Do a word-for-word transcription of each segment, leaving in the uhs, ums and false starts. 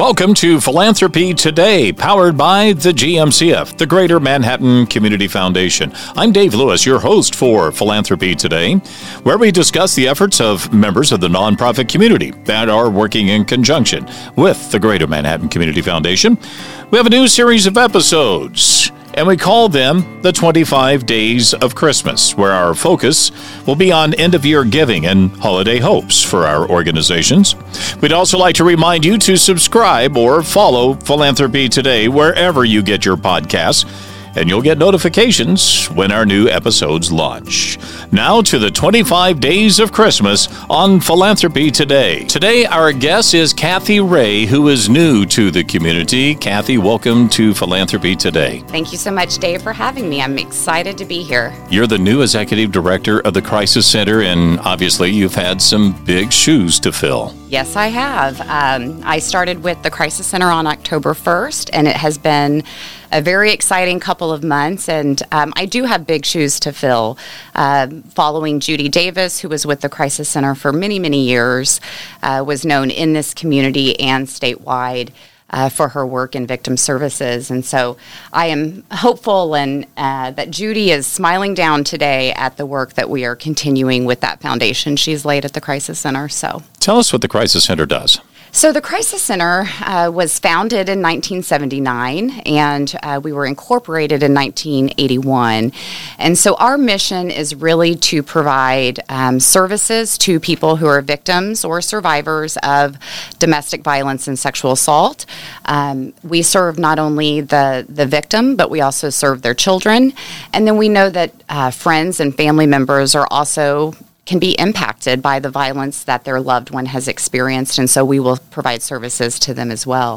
Welcome to Philanthropy Today, powered by the G M C F, the Greater Manhattan Community Foundation. I'm Dave Lewis, your host for Philanthropy Today, where we discuss the efforts of members of the nonprofit community that are working in conjunction with the Greater Manhattan Community Foundation. We have a new series of episodes, and we call them the twenty-five Days of Christmas, where our focus will be on end-of-year giving and holiday hopes for our organizations. We'd also like to remind you to subscribe or follow Philanthropy Today wherever you get your podcasts, and you'll get notifications when our new episodes launch. Now to the twenty-five Days of Christmas on Philanthropy Today. Today, our guest is Kathy Ray, who is new to the community. Kathy, welcome to Philanthropy Today. Thank you so much, Dave, for having me. I'm excited to be here. You're the new executive director of the Crisis Center, and obviously you've had some big shoes to fill. Yes, I have. Um, I started with the Crisis Center on October first, and it has been a very exciting couple of months, and um, I do have big shoes to fill. Uh, following Judy Davis, who was with the Crisis Center for many, many years, uh, was known in this community and statewide uh, for her work in victim services. And so I am hopeful and uh, that Judy is smiling down today at the work that we are continuing with that foundation she's laid at the Crisis Center. So tell us what the Crisis Center does. So the Crisis Center uh, was founded in nineteen seventy-nine, and uh, we were incorporated in nineteen eighty-one. And so our mission is really to provide um, services to people who are victims or survivors of domestic violence and sexual assault. Um, we serve not only the, the victim, but we also serve their children. And then we know that uh, friends and family members are also can be impacted by the violence that their loved one has experienced, and so we will provide services to them as well.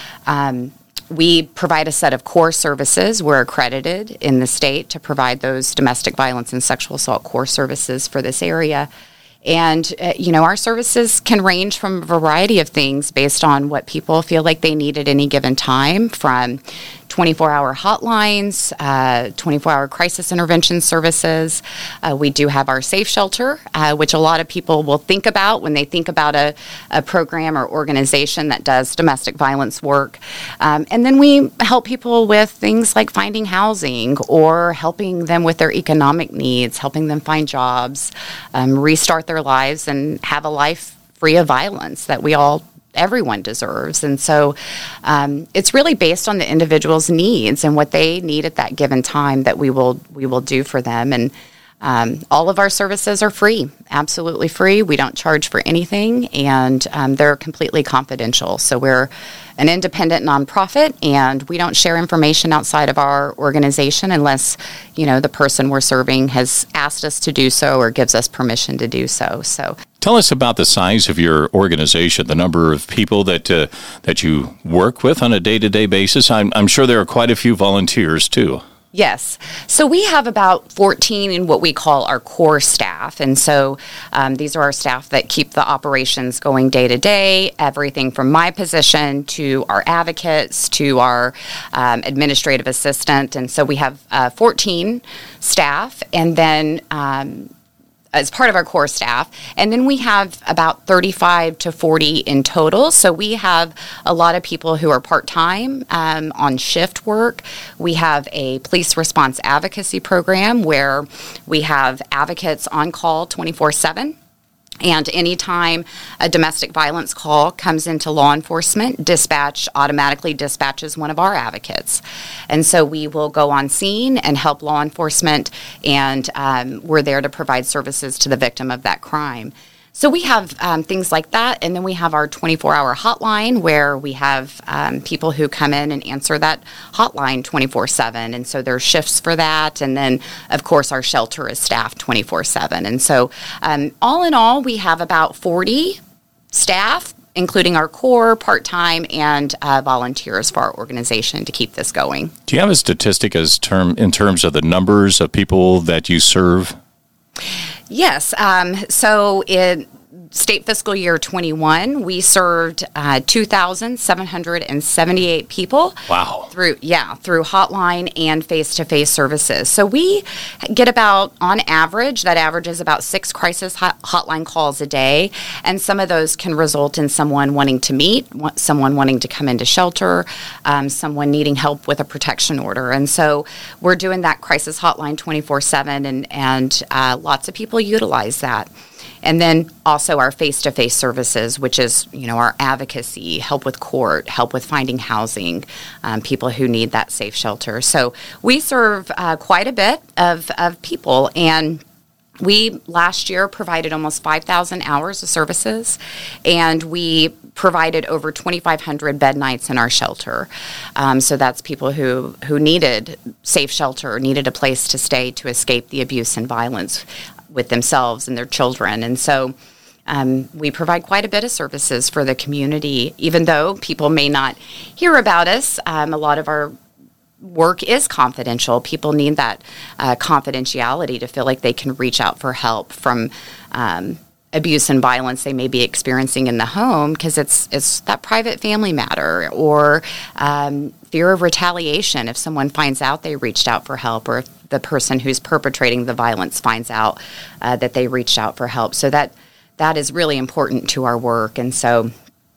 Um, we provide a set of core services. We're accredited in the state to provide those domestic violence and sexual assault core services for this area. And, uh, you know, our services can range from a variety of things based on what people feel like they need at any given time, from twenty-four hour hotlines, uh, twenty-four hour crisis intervention services. Uh, we do have our Safe Shelter, uh, which a lot of people will think about when they think about a, a program or organization that does domestic violence work. Um, and then we help people with things like finding housing or helping them with their economic needs, helping them find jobs, um, restart their lives, and have a life free of violence that we all everyone deserves. And so um, it's really based on the individual's needs and what they need at that given time that we will we will do for them. And um, all of our services are free, absolutely free. We don't charge for anything, and um, they're completely confidential. So we're an independent nonprofit, and we don't share information outside of our organization unless, you know, the person we're serving has asked us to do so or gives us permission to do so. So tell us about the size of your organization, the number of people that uh, that you work with on a day-to-day basis. I'm, I'm sure there are quite a few volunteers, too. Yes. So we have about fourteen in what we call our core staff. And so um, these are our staff that keep the operations going day to day, everything from my position to our advocates to our um, administrative assistant. And so we have uh, fourteen staff, and then um, as part of our core staff. And then we have about thirty-five to forty in total. So we have a lot of people who are part-time um, on shift work. We have a police response advocacy program where we have advocates on call twenty-four seven. And anytime a domestic violence call comes into law enforcement, dispatch automatically dispatches one of our advocates. And so we will go on scene and help law enforcement, and um, we're there to provide services to the victim of that crime. So we have um, things like that, and then we have our twenty-four hour hotline where we have um, people who come in and answer that hotline twenty-four seven, and so there's shifts for that, and then, of course, our shelter is staffed twenty-four seven. And so um, all in all, we have about forty staff, including our core, part-time, and uh, volunteers for our organization to keep this going. Do you have a statistic as term in terms of the numbers of people that you serve? Yes. Um, so it, state fiscal year twenty-one, we served uh, two thousand seven hundred seventy-eight people. Wow. Through, yeah, through hotline and face-to-face services. So we get about, on average, that average is about six crisis hot- hotline calls a day, and some of those can result in someone wanting to meet, someone wanting to come into shelter, um, someone needing help with a protection order. And so we're doing that crisis hotline twenty-four seven, and, and uh, lots of people utilize that. And then also our face-to-face services, which is, you know, our advocacy, help with court, help with finding housing, um, people who need that safe shelter. So we serve uh, quite a bit of, of people, and we last year provided almost five thousand hours of services, and we provided over twenty-five hundred bed nights in our shelter. Um, so that's people who, who needed safe shelter, needed a place to stay to escape the abuse and violence with themselves and their children. And so um, we provide quite a bit of services for the community. Even though people may not hear about us, um, a lot of our work is confidential. People need that uh, confidentiality to feel like they can reach out for help from um, abuse and violence they may be experiencing in the home, because it's it's that private family matter, or um, fear of retaliation if someone finds out they reached out for help, or if the person who's perpetrating the violence finds out uh, that they reached out for help. So that that is really important to our work. And so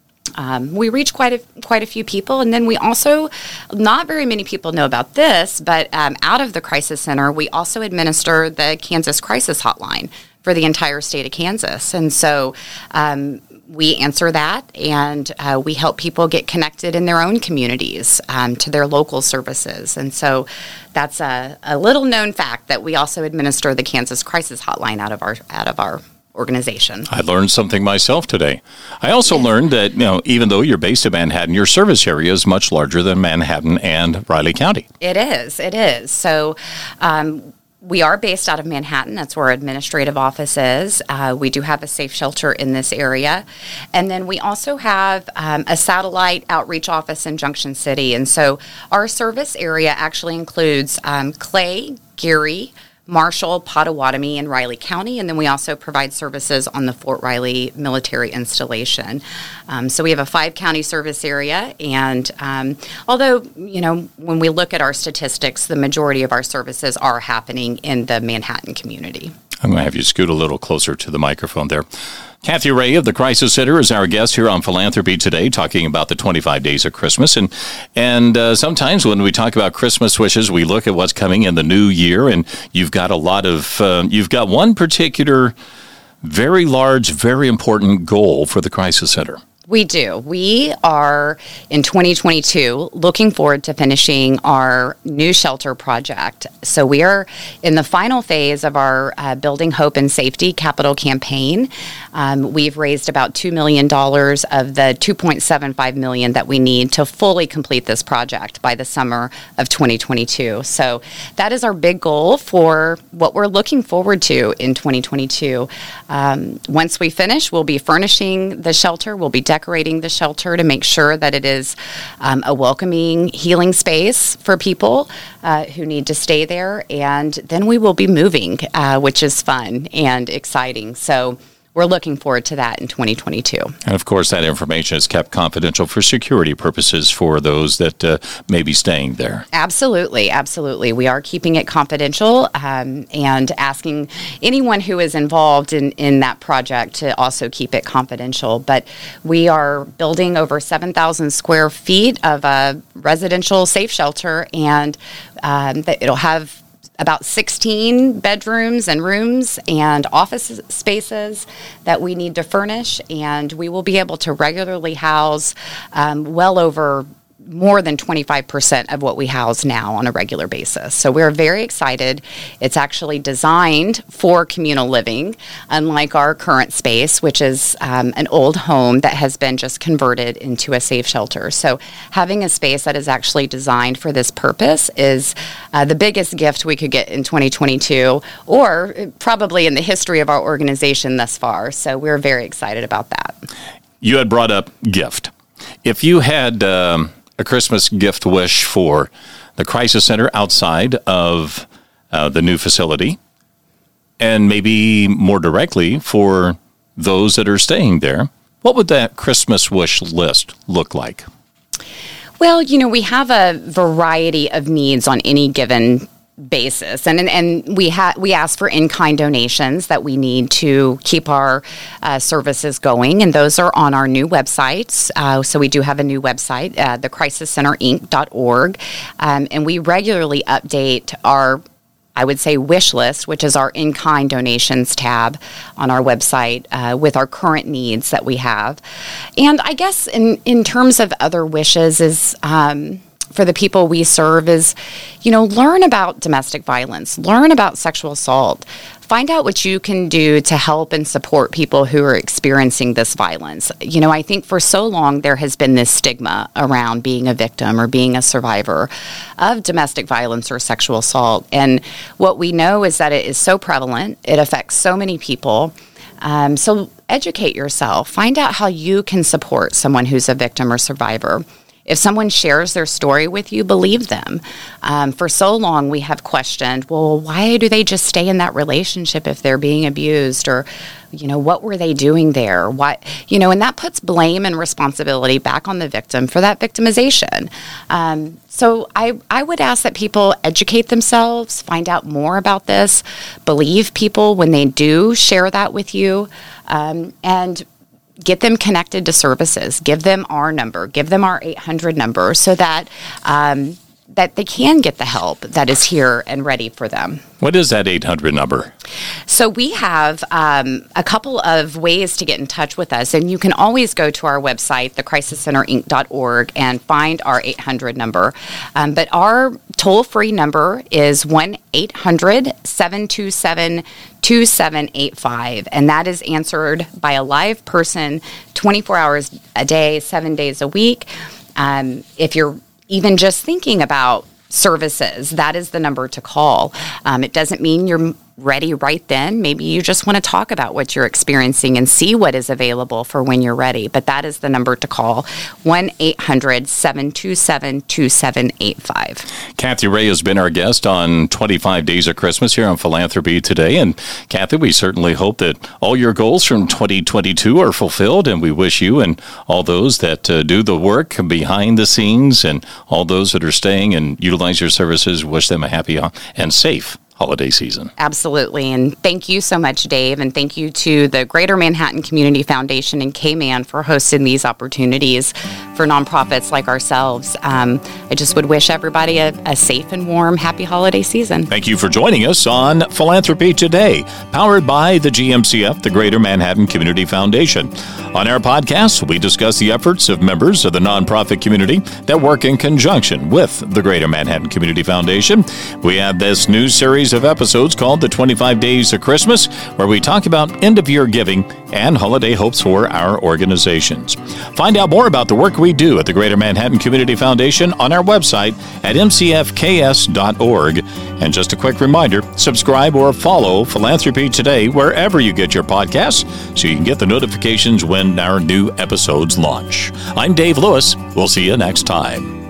Um, we reach quite a quite a few people, and then we also, not very many people know about this, but um, out of the Crisis Center, we also administer the Kansas Crisis Hotline for the entire state of Kansas. And so um, we answer that, and uh, we help people get connected in their own communities um, to their local services. And so that's a, a little known fact that we also administer the Kansas Crisis Hotline out of our out of our organization. I learned something myself today. I also learned that, you know, even though you're based in Manhattan, your service area is much larger than Manhattan and Riley County. It is. It is. So um, we are based out of Manhattan. That's where our administrative office is. Uh, we do have a safe shelter in this area. And then we also have um, a satellite outreach office in Junction City. And so our service area actually includes um, Clay, Geary, Marshall, Pottawatomie, and Riley County, and then we also provide services on the Fort Riley military installation. Um, so we have a five-county service area, and um, although, you know, when we look at our statistics, the majority of our services are happening in the Manhattan community. I'm going to have you scoot a little closer to the microphone there. Kathy Ray of the Crisis Center is our guest here on Philanthropy Today, talking about the twenty-five days of Christmas. And and uh, sometimes when we talk about Christmas wishes, we look at what's coming in the new year, and you've got a lot of, uh, you've got one particular very large, very important goal for the Crisis Center. We do. We are, in twenty twenty-two, looking forward to finishing our new shelter project. So we are in the final phase of our uh, Building Hope and Safety capital campaign. Um, we've raised about two million dollars of the two point seven five million dollars that we need to fully complete this project by the summer of twenty twenty-two. So that is our big goal for what we're looking forward to in twenty twenty-two. Um, once we finish, we'll be furnishing the shelter. We'll be decorating the shelter to make sure that it is um, a welcoming, healing space for people uh, who need to stay there. And then we will be moving, uh, which is fun and exciting. So we're looking forward to that in twenty twenty-two. And of course, that information is kept confidential for security purposes for those that uh, may be staying there. Absolutely, absolutely. We are keeping it confidential um, and asking anyone who is involved in, in that project to also keep it confidential. But we are building over seven thousand square feet of a residential safe shelter, and um, it'll have about sixteen bedrooms and rooms and office spaces that we need to furnish, and we will be able to regularly house um, well over more than twenty-five percent of what we house now on a regular basis. So we're very excited. It's actually designed for communal living, unlike our current space, which is um, an old home that has been just converted into a safe shelter. So having a space that is actually designed for this purpose is uh, the biggest gift we could get in twenty twenty-two, or probably in the history of our organization thus far. So we're very excited about that. You had brought up gift. If you had um a Christmas gift wish for the Crisis Center outside of uh, the new facility, and maybe more directly for those that are staying there, what would that Christmas wish list look like? Well, you know, we have a variety of needs on any given basis, and and, and we ha- we ask for in-kind donations that we need to keep our uh, services going, and those are on our new websites. Uh, so we do have a new website, uh, the crisis center inc dot org, um, and we regularly update our, I would say, wish list, which is our in-kind donations tab on our website, uh, with our current needs that we have. And I guess in, in terms of other wishes is, um, for the people we serve is, you know, learn about domestic violence, learn about sexual assault, find out what you can do to help and support people who are experiencing this violence. You know, I think for so long there has been this stigma around being a victim or being a survivor of domestic violence or sexual assault. And what we know is that it is so prevalent, it affects so many people. Um, so educate yourself, find out how you can support someone who's a victim or survivor. If someone shares their story with you, believe them. Um, for so long, we have questioned, well, why do they just stay in that relationship if they're being abused? Or, you know, what were they doing there? Why, you know, and that puts blame and responsibility back on the victim for that victimization. Um, so I, I would ask that people educate themselves, find out more about this, believe people when they do share that with you, um, and get them connected to services. Give them our number. Give them our eight hundred number so that um, that they can get the help that is here and ready for them. What is that eight hundred number? So we have um, a couple of ways to get in touch with us, and you can always go to our website, the crisis center inc dot org, and find our eight hundred number. Um, but our toll-free number is one eight hundred seven two seven two seven eight five, and that is answered by a live person twenty-four hours a day, seven days a week. Um, if you're even just thinking about services, that is the number to call. Um, it doesn't mean you're ready right then. Maybe you just want to talk about what you're experiencing and see what is available for when you're ready. But that is the number to call, one eight hundred seven two seven two seven eight five. Kathy Ray has been our guest on twenty-five Days of Christmas here on Philanthropy Today. And Kathy, we certainly hope that all your goals from twenty twenty-two are fulfilled, and we wish you and all those that uh, do the work behind the scenes and all those that are staying and utilize your services, wish them a happy and safe holiday season. Absolutely. And thank you so much, Dave. And thank you to the Greater Manhattan Community Foundation and K-Man for hosting these opportunities for nonprofits like ourselves. Um, I just would wish everybody a, a safe and warm, happy holiday season. Thank you for joining us on Philanthropy Today, powered by the G M C F, the Greater Manhattan Community Foundation. On our podcast, we discuss the efforts of members of the nonprofit community that work in conjunction with the Greater Manhattan Community Foundation. We have this new series of episodes called the twenty-five Days of Christmas, where we talk about end-of-year giving and holiday hopes for our organizations. Find out more about the work we do at the Greater Manhattan Community Foundation on our website at m c f k s dot org. And just a quick reminder, subscribe or follow Philanthropy Today wherever you get your podcasts so you can get the notifications when our new episodes launch. I'm Dave Lewis. We'll see you next time.